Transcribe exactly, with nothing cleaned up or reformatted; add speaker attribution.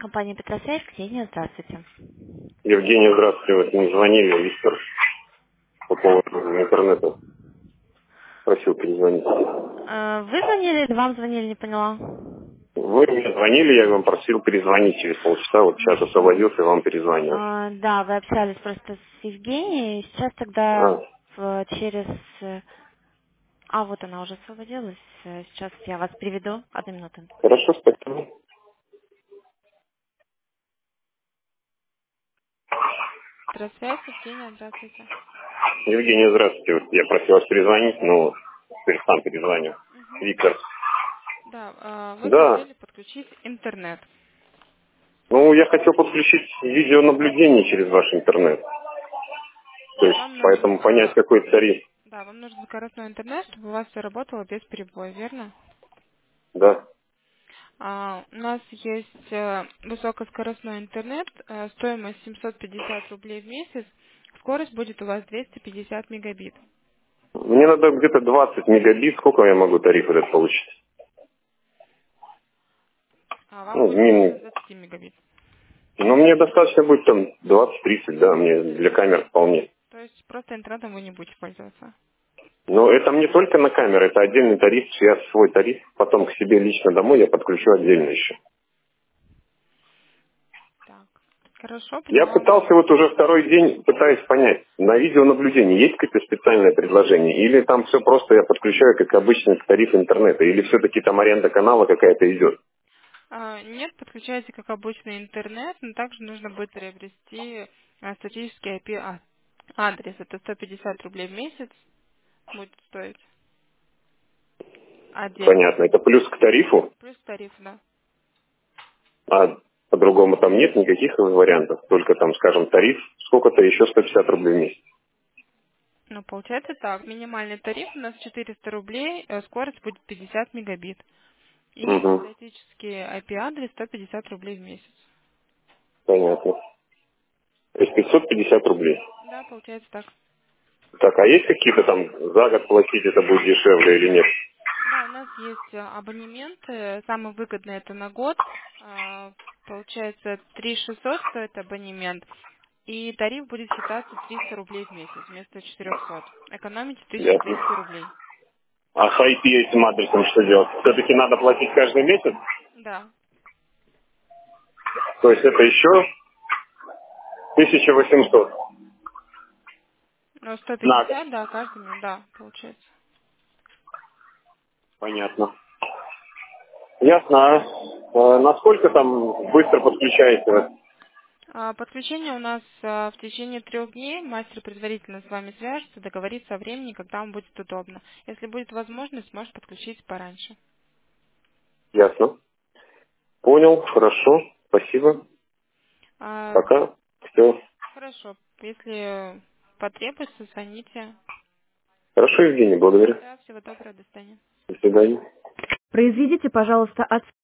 Speaker 1: Компания Петросяев, Ксения, здравствуйте.
Speaker 2: Евгений, здравствуйте. Вот мне звонили, Виктор, по поводу интернета. Просил перезвонить.
Speaker 1: Э, Вы звонили или вам звонили, не поняла?
Speaker 2: Вы мне звонили, я вам просил перезвонить через полчаса. Вот сейчас
Speaker 1: Мгм.
Speaker 2: освободился, вам перезвонил.
Speaker 1: А, да, вы общались просто с Евгенией. Сейчас тогда
Speaker 2: А,
Speaker 1: в- через... э, А, вот она уже освободилась. Э, Сейчас я вас приведу. Одну минуту.
Speaker 2: хорошо, спасибо.
Speaker 1: Здравствуйте, Евгения, здравствуйте.
Speaker 2: Евгений, здравствуйте. Вот я просил вас перезвонить, но теперь сам перезвоню.
Speaker 1: Мгм.
Speaker 2: Виктор.
Speaker 1: Да, а, вы
Speaker 2: Да.
Speaker 1: хотели подключить интернет.
Speaker 2: Ну, я хотел подключить видеонаблюдение через ваш интернет. То есть,
Speaker 1: Вам нужен,
Speaker 2: поэтому понять,
Speaker 1: а,
Speaker 2: какой тариф.
Speaker 1: да, вам нужен скоростной интернет, чтобы у вас все работало без перебоя, верно?
Speaker 2: Да.
Speaker 1: А, у нас есть э, высокоскоростной интернет, э, стоимость семьсот пятьдесят рублей в месяц, скорость будет у вас двести пятьдесят мегабит.
Speaker 2: Мне надо где-то двадцать мегабит. Сколько я могу тариф этот получить?
Speaker 1: А вам
Speaker 2: Ну,
Speaker 1: будет больше
Speaker 2: мин-
Speaker 1: двадцать мегабит.
Speaker 2: Ну, мне достаточно будет там двадцать-тридцать, да, мне для камер вполне.
Speaker 1: То есть просто интернетом вы не будете пользоваться.
Speaker 2: Но это мне только на камеры, это отдельный тариф, я свой тариф, потом к себе лично домой я подключу отдельно еще.
Speaker 1: Так, хорошо,
Speaker 2: Я
Speaker 1: поняла вас.
Speaker 2: пытался вот уже второй день, пытаюсь понять, на видеонаблюдении есть какое-то специальное предложение, или там все просто я подключаю, как обычно, к тарифу интернета, или все-таки там аренда канала какая-то идет.
Speaker 1: А, нет, подключайте как обычный интернет, но также нужно будет приобрести а, статический ай пи а- адрес. Это сто пятьдесят рублей в месяц будет стоить отдельно.
Speaker 2: Понятно, это плюс к тарифу,
Speaker 1: Плюс тариф, да.
Speaker 2: а по-другому там нет никаких вариантов, только там, скажем, тариф, сколько-то еще сто пятьдесят рублей в месяц.
Speaker 1: Ну, получается так. Минимальный тариф у нас четыреста рублей, э, скорость будет пятьдесят мегабит. И
Speaker 2: Угу,
Speaker 1: статический ай пи адрес сто пятьдесят рублей в месяц.
Speaker 2: понятно. То есть пятьсот пятьдесят рублей.
Speaker 1: Да, получается так.
Speaker 2: Так, а есть какие-то там за год платить это будет дешевле или нет?
Speaker 1: Да, у нас есть э, абонементы. Самый выгодный это на год. А, Получается три тысячи шестьсот стоит абонемент. И тариф будет считаться триста рублей в месяц вместо четырехсот. Экономите тысячу
Speaker 2: Ясно.
Speaker 1: двести рублей.
Speaker 2: А с ай пи этим адресом что делать? Все-таки надо платить каждый месяц?
Speaker 1: Да.
Speaker 2: То есть это еще тысяча восемьсот
Speaker 1: Ну, сто
Speaker 2: на год.
Speaker 1: пятьдесят, да, каждый месяц, да, получается.
Speaker 2: Понятно. Ясно. А э, насколько там быстро подключается?
Speaker 1: А, Подключение у нас а, в течение трех дней. Мастер предварительно с вами свяжется, договорится о времени, когда вам будет удобно. Если будет возможность, может подключить пораньше.
Speaker 2: Ясно. Понял, хорошо. Спасибо.
Speaker 1: А,
Speaker 2: Пока. Все.
Speaker 1: Хорошо. Если потребуется, звоните.
Speaker 2: Хорошо, Евгений, благодарю.
Speaker 1: Да, всего доброго, до свидания.
Speaker 2: До свидания.
Speaker 1: Произведите, пожалуйста, от